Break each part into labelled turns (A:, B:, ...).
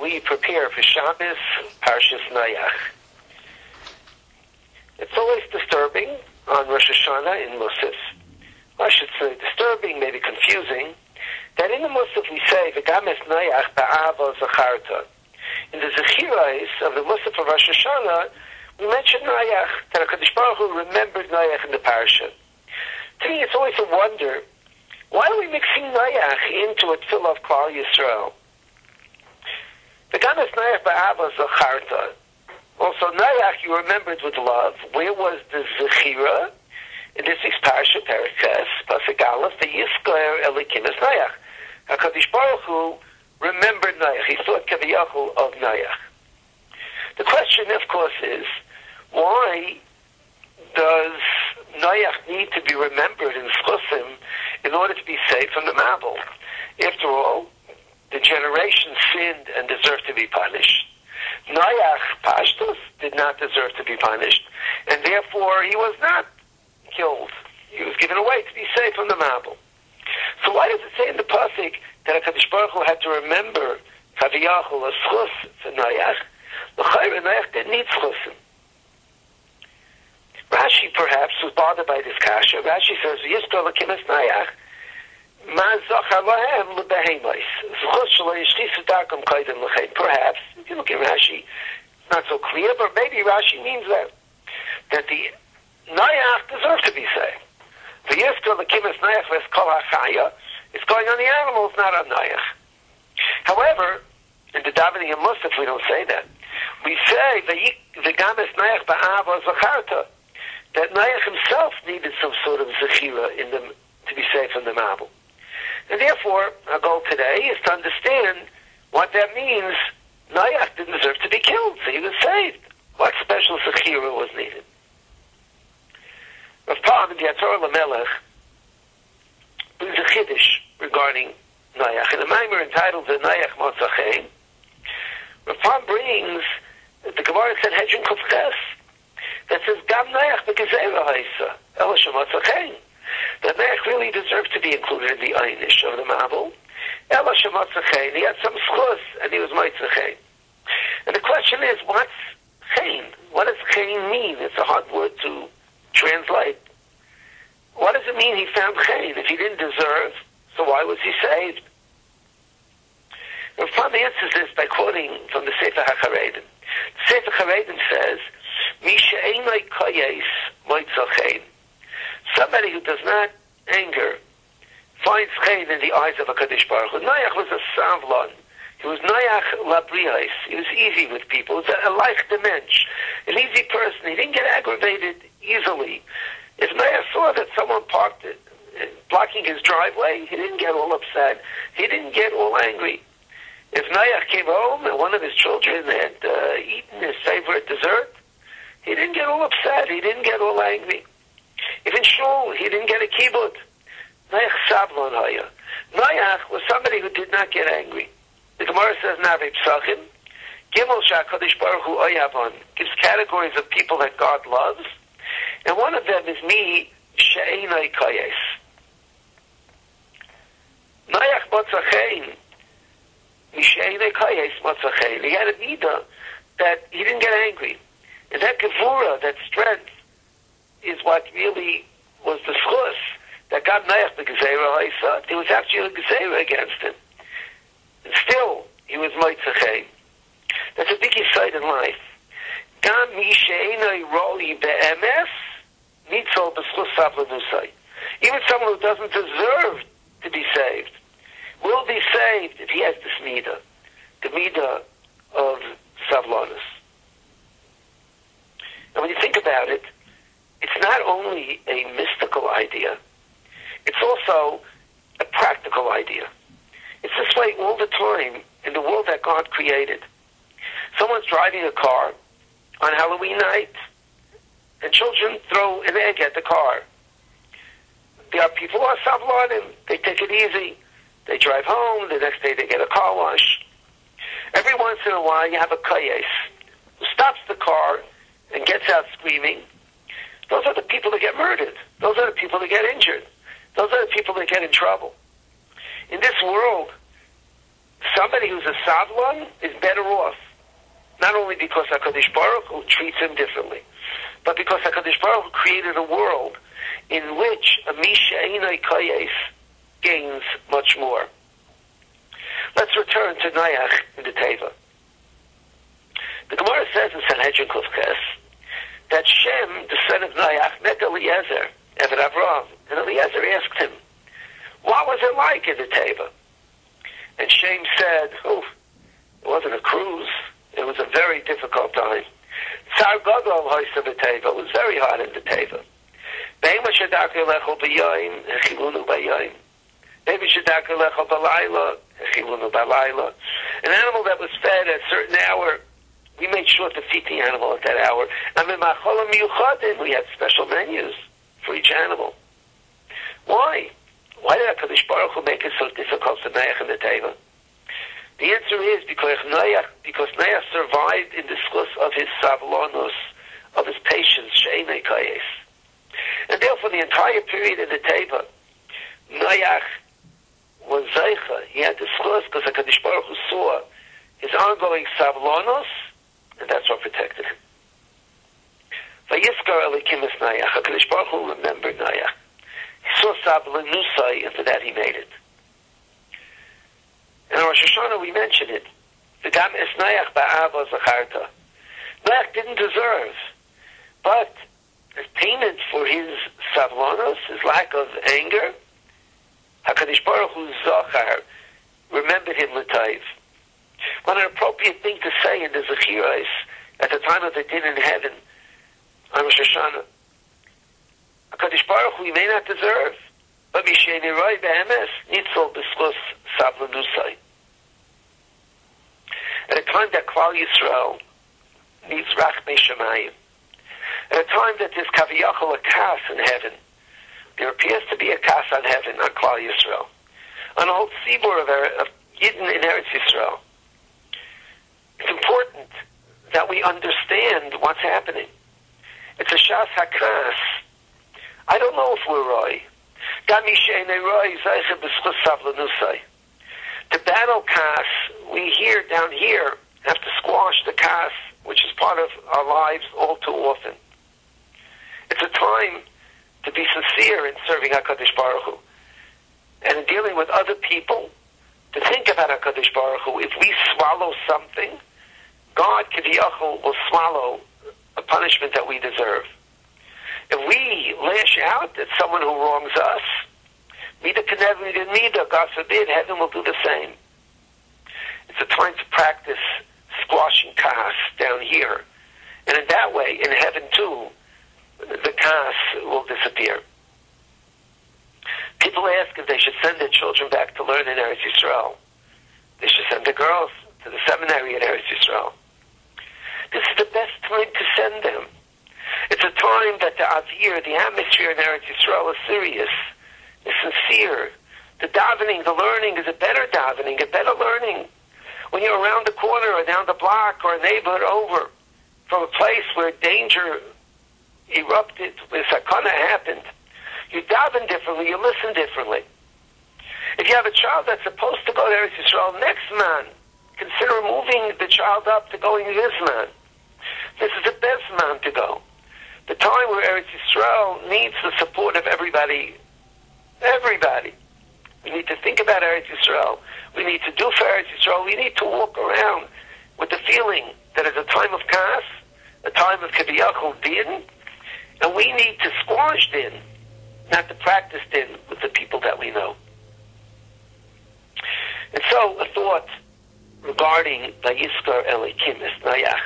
A: we prepare for Shabbos, Parshas Noach. It's always disturbing on Rosh Hashanah in Musaf. I should say disturbing, maybe confusing, that in the Musaf we say, V'gam es Noach ba'ava zacharta. In the Zechirais of the Musaf of Rosh Hashanah, we mention Noach, that HaKadosh Baruch Hu remembered Noach in the parasha. To me, it's always a wonder, why are we mixing Noach into a tefillah of Klal Yisrael? V'gam es Noach ba'ava zacharta. Also, Noach you remembered with love. Where was the Zechira? In this week's parasha, Periches, Pasuk Aleph, the Yizkor Elikim es Noach. HaKadosh Baruch Hu remembered Noach. He thought Kaviyachol of Noach. The question, of course, is, why does Noach need to be remembered in Schusim in order to be saved from the Mabul? After all, the generation sinned and deserved to be punished. Noach, Pashtus, did not deserve to be punished, and therefore he was not killed. He was given away to be saved from the Mabul. So why does it say in the Pasuk that HaKadosh Baruch Hu had to remember Kaviyachol a schus for Noach? L'chayra, Noach didn't need schusim. Rashi perhaps was bothered by this kasha. Rashi says, Yizkor Elikim es Noach, ma zachar lahem lebehemos. Schus shelo yishchisu darkom koydem l'chein. Perhaps, if you look at Rashi, it's not so clear, but maybe Rashi means that the Noach deserved to be saved. The Yizkor Elikim es Noach v'eskol hachaya, it's going on the animals, not on Noach. However, in the davening in Musaf, we don't say that. We say v'gam es Noach ba'ava zacharta, that Noach himself needed some sort of zechira to be saved from the Mabul. And therefore, our goal today is to understand what that means. Noach didn't deserve to be killed, so he was saved. What special zechira was needed? Rav Pam in the Yatzor LaMelech brings a chiddush regarding Noach. In a maimer entitled the Noach Motzachein, Rav Pam brings the Gemara said Hedron Kufches that says Gam Noach b'Gezerah Haisa Ela Shemotzachein, that Noach really deserved to be included in the Einish of the Mabul. Ela Shemotzachein, he had some schus and he was Motzachein. And the question is, what's chein? What does chein mean? It's a hard word to translate. What does it mean he found chein? If he didn't deserve, so why was he saved? Rav Pam answers this by quoting from the Sefer HaCharedim. The Sefer HaCharedim says, Mi she'enoi koyes moitzo chein. Somebody who does not anger finds chein in the eyes of HaKadosh Baruch Hu. Noach was a savlon. He was Noach labriais. He was easy with people. He was a like the mensch, an easy person. He didn't get aggravated easily. If Noach saw that someone parked blocking his driveway, he didn't get all upset. He didn't get all angry. If Noach came home and one of his children had eaten his favorite dessert, he didn't get all upset. He didn't get all angry. If in shul, he didn't get a kibbut. Noach sablon haya. Noach was somebody who did not get angry. The Gemara says, Navi Psachim, Gimel Sha'Kadosh Baruch Hu Oyavon, gives categories of people that God loves, and one of them is me, She'enoi Koyes. Noach Motzachein, She'enoi Koyes Motzachein. He had a midah that he didn't get angry. And that gevura, that strength, is what really was the schus that got Noach the Gezerah Haisa. There was actually a Gezerah against him. And still, he was Moitzachein. That's a big insight in life. Gam mi she'enoi roi be'emes, nitzol b'schus savlanusai. Even someone who doesn't deserve to be saved will be saved if he has this midah, the midah of savlanus. And when you think about it, it's not only a mystical idea, it's also a practical idea. It's this way all the time in the world that God created. Someone's driving a car on Halloween night, and children throw an egg at the car. There are people who are savlanim. They take it easy. They drive home. The next day they get a car wash. Every once in a while you have a kayes who stops the car and gets out screaming. Those are the people that get murdered. Those are the people that get injured. Those are the people that get in trouble. In this world, somebody who's a Savlon is better off, not only because HaKadosh Baruch Hu treats him differently, but because HaKadosh Baruch Hu created a world in which a Misha Einai Kayes gains much more. Let's return to Noach in the Teva. The Gemara says in Sanhedrin Kufches that Shem, the son of Noach, met Eliezer, Eved Avraham, and Eliezer asked him, what was it like in the Teva? And Shem said, it wasn't a cruise. It was a very difficult time. Tsar Gadol hoisted the Teva. It was very hot in the Teva. Be'ema shedaku lecho b'yoyim, echilunu b'yoyim. Maybe shedaku lecho b'layla, echilunu b'layla. An animal that was fed at a certain hour, we made sure to feed the animal at that hour. And in Macholim Yuchadim, we had special menus for each animal. Why? Why did HaKadosh Baruch Hu make it so difficult for Noach in the Teva? The answer is because Noach survived in the schus of his savlonos, of his patience, she'enei kayes. And therefore, the entire period in the Teva, Noach was zeicha. He had the schus because HaKadosh Baruch Hu saw his ongoing savlonos, and that's what protected him. Vayiskar Elikim es Noach. HaKadosh Baruch Hu remembered Noach. He saw Sabla Nusai, and for that he made it. In Rosh Hashanah we mention it. V'gam es Noach ba'ava zacharta. Noach didn't deserve, but as payment for his savlonos, his lack of anger, HaKadosh Baruch Hu zachar, remembered him l'taiv. What an appropriate thing to say in the Zechiros at the time of the din in heaven on Rosh Hashanah. HaKadosh Baruch Hu, he may not deserve, but Mishnei Roi Be'emes Nitzol B'schus Sabla Nusai. At a time that Klal Yisrael needs Rachmei Shemayim, at a time that there's Kaviyachol a kas in heaven, there appears to be a kas on heaven on Klal Yisrael, on the whole tzibur of Yidden in Eretz Yisrael. It's important that we understand what's happening. It's a Shas HaKas. I don't know if we're Roy. To battle Kas, we hear down here have to squash the Kas, which is part of our lives all too often. It's a time to be sincere in serving HaKadosh Baruch Hu and in dealing with other people, to think about HaKadosh Baruch Hu. If we swallow something, God, Kiviyachol, will swallow a punishment that we deserve. If we lash out at someone who wrongs us, God forbid, heaven will do the same. It's a time to practice squashing kas down here. And in that way, in heaven too, the kas will disappear. People ask if they should send their children back to learn in Eretz Yisrael. They should send the girls to the seminary in Eretz Yisrael. This is the best time to send them. It's a time that the avir, the atmosphere in Eretz Yisrael is serious, is sincere. The davening, the learning is a better davening, a better learning. When you're around the corner or down the block or a neighborhood over from a place where danger erupted, where sakana happened, you daven differently, you listen differently. If you have a child that's supposed to go to Eretz Yisrael, next man, consider moving the child up to going this man. This is the best man to go. The time where Eretz Yisrael needs the support of everybody. Everybody. We need to think about Eretz Yisrael. We need to do for Eretz Yisrael. We need to walk around with the feeling that it's a time of kas, a time of kibiyachol din, and we need to squash din, not to practice din with the people that we know. And so, a thought regarding Vayiskar Elikim es Noach.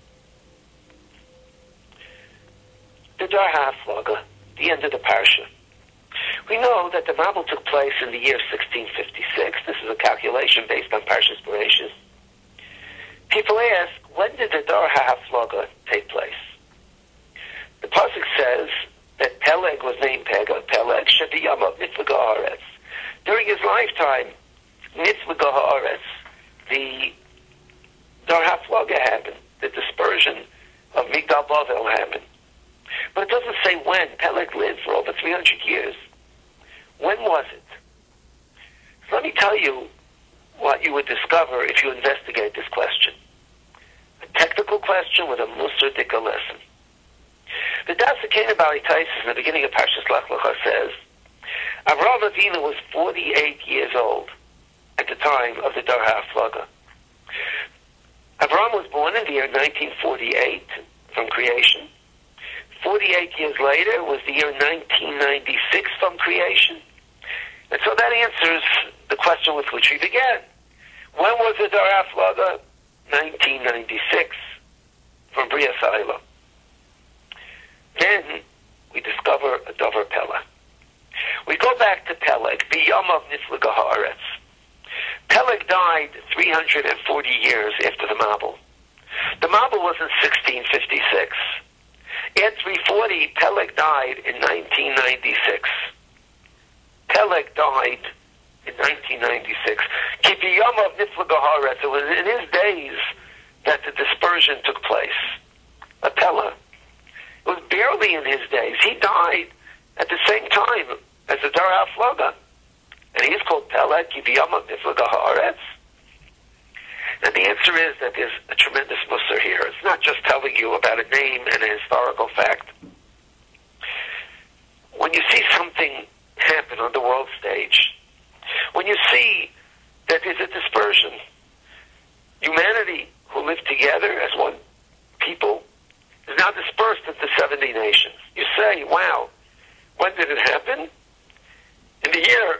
A: The Dar HaHaflaga, the end of the parsha. We know that the Mabul took place in the year 1656. This is a calculation based on Parshas Bereshis. People ask, when did the Dar HaHaflaga take place? The pasuk says that Peleg was named Peleg Shebiyama Mitzvah Haaretz. During his lifetime, Mitzvah Haaretz, the Dar HaHaflaga happened. The dispersion of Migdal Bavel happened. But it doesn't say when. Peleg lived for over 300 years. When was it? So let me tell you what what you would discover if you investigate this question. A technical question with a Musardika lesson. The Das Akena Bali Taisis in the beginning of Parshas Lech Lecha says, Avraham Avinu was 48 years old at the time of the Dar HaHaflaga. Avraham was born in the year 1948 from creation. 48 years later was the year 1996 from creation. And so that answers the question with which we began. When was the Dar HaHaflaga? 1996 from Bria Sa'ila. Then we discover a Dover Pella. We go back to Peleg, B'yamav Niflaga Haaretz. Peleg died 340 years after the Mabul. The Mabul was in 1656. At 340, Peleg died in 1996. Peleg died in 1996. Ki b'yamav Niflaga Haaretz. It was in his days that the dispersion took place. A Pella. It was barely in his days. He died at the same time as the Dar HaHaflaga. And he is called Peleg, Ki b'yamav Niflaga Haaretz. And the answer is that there's a tremendous musar here. It's not just telling you about a name and a historical fact. When you see something happen on the world stage, when you see that there's a dispersion, humanity who lived together as one people is now dispersed into 70 nations. You say, wow, when did it happen? In the year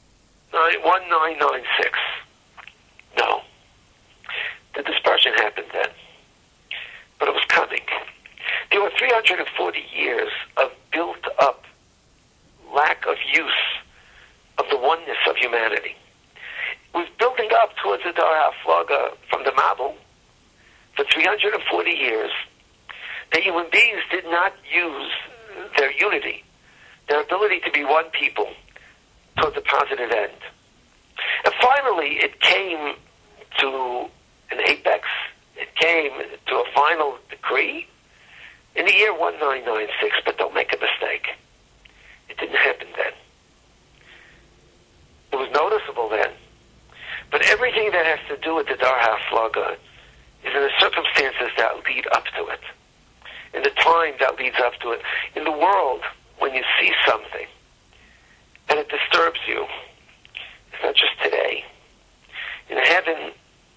A: 1996. No. The dispersion happened then. But it was coming. There were 340 years of built-up lack of use of the oneness of humanity. It was building up towards the Dar HaHaflaga from the Mabul for 340 years. The human beings did not use their unity, their ability to be one people, towards a positive end. And finally, it came to an apex. It came to a final decree in the year 1996, but don't make a mistake. It didn't happen then. It was noticeable then. But everything that has to do with the Dar HaHaflaga is in the circumstances that lead up to it, in the time that leads up to it. In the world, when you see something and it disturbs you, it's not just today. In heaven,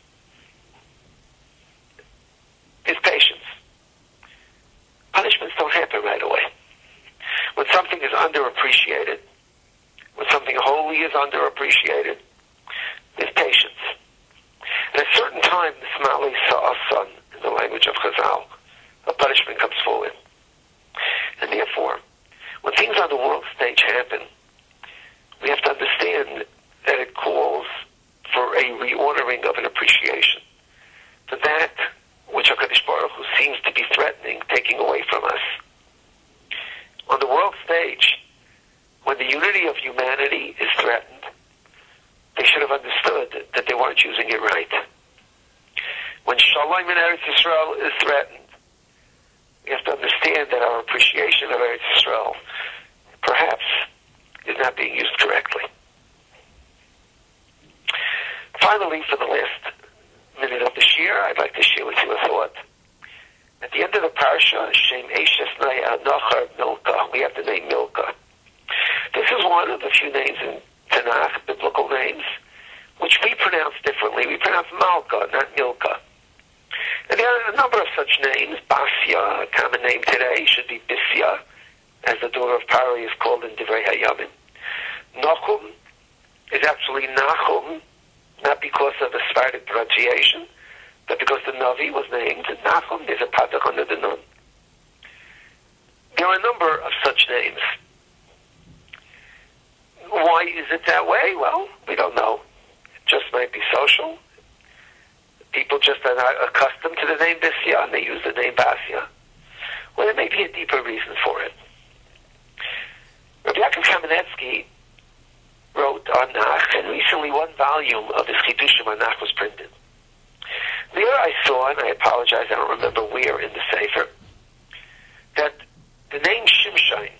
A: is patience. Punishments don't happen right away. When something is underappreciated, when something holy is underappreciated, there's patience. At a certain time, the Smali saw a son, in the language of Chazal, a punishment comes forward. And therefore, when things on the world stage happen, we have to understand that it calls for a reordering of an appreciation for that which HaKadosh Baruch Hu seems to be threatening, taking away from us. On the world stage, when the unity of humanity is threatened, they should have understood that they weren't using it right. When Shalom in Eretz Yisrael is threatened, we have to understand that our appreciation of Eretz Yisrael perhaps is not being used correctly. Finally, for the last minute of this year, I'd like to share with you a thought. At the end of the parsha, Shem Eshes Naya Nochar Milka, we have the name Milka. This is one of the few names in Tanakh, biblical names, which we pronounce differently. We pronounce Malka, not Milka. And there are a number of such names. Basya, a common name today, should be Bisya, as the daughter of Pari is called in Divrei Hayamim. Nachum is actually Nachum, not because of a Sephardic pronunciation, but because the Navi was named Nachum. There's a Patak under the Nun. There are a number of such names. Why is it that way? Well, we don't know. It just might be social. People just are not accustomed to the name Bisya, and they use the name Basya. Well, there may be a deeper reason for it. Rabbi Yaakov Kamenetsky wrote on Nach, and recently one volume of his Chidushim on Nach was printed. There I saw, and I apologize, I don't remember where in the Sefer, that the name Shimshon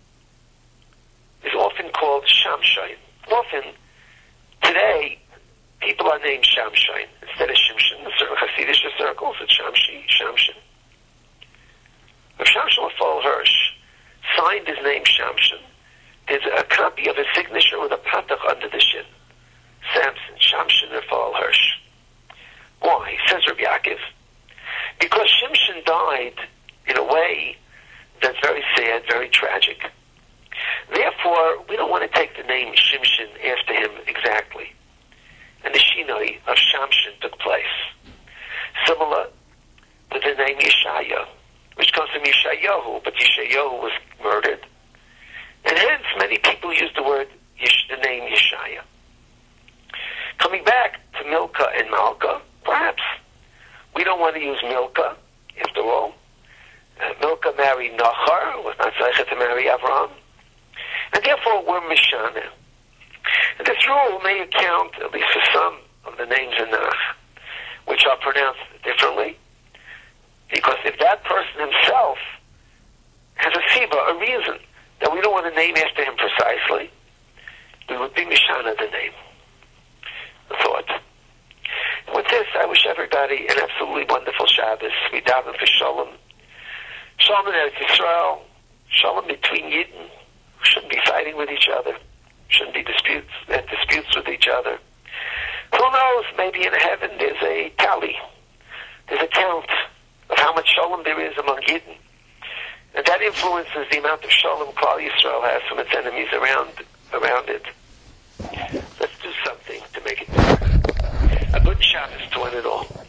A: is often called Shamshon. Often, today, people are named Shamshin instead of Shimshon. In certain Hasidic circles, it's Shamshin. Rav Shamshin Lefol Hirsch signed his name Shamshin. There's a copy of his signature with a patach under the shin. Samson, Shamshin Lefol Hirsch. Why? Says Rabbi Yaakov. Because Shimshon died in a way that's very sad, very tragic. Therefore, we don't want to take the name Shimshon after him exactly. And the Shinoi of Shamshin took place. Similar with the name Yeshaya, which comes from Yeshayahu, but Yeshayahu was murdered. And hence, many people use the name Yeshaya. Coming back to Milcah and Malka, perhaps we don't want to use Milcah, after all. Milcah married Nachar, was not zeichet to marry Avraham. And therefore, we're Mishana. And this rule may account, at least for some of the names in Nach, which are pronounced differently. Because if that person himself has a siba, a reason, that we don't want to name after him precisely, we would be Mishana the name. The thought. And with this, I wish everybody an absolutely wonderful Shabbos. We daven for Shalom. Shalom in Eretz Yisrael. Shalom between Yidden. We shouldn't be fighting with each other. Shouldn't be disputes with each other. Who knows, maybe in heaven there's a tally. There's a count of how much Shalom there is among Yidden. And that influences the amount of Shalom Klal Yisrael has from its enemies around it. Let's do something to make it better. A good Shabbos to one and all.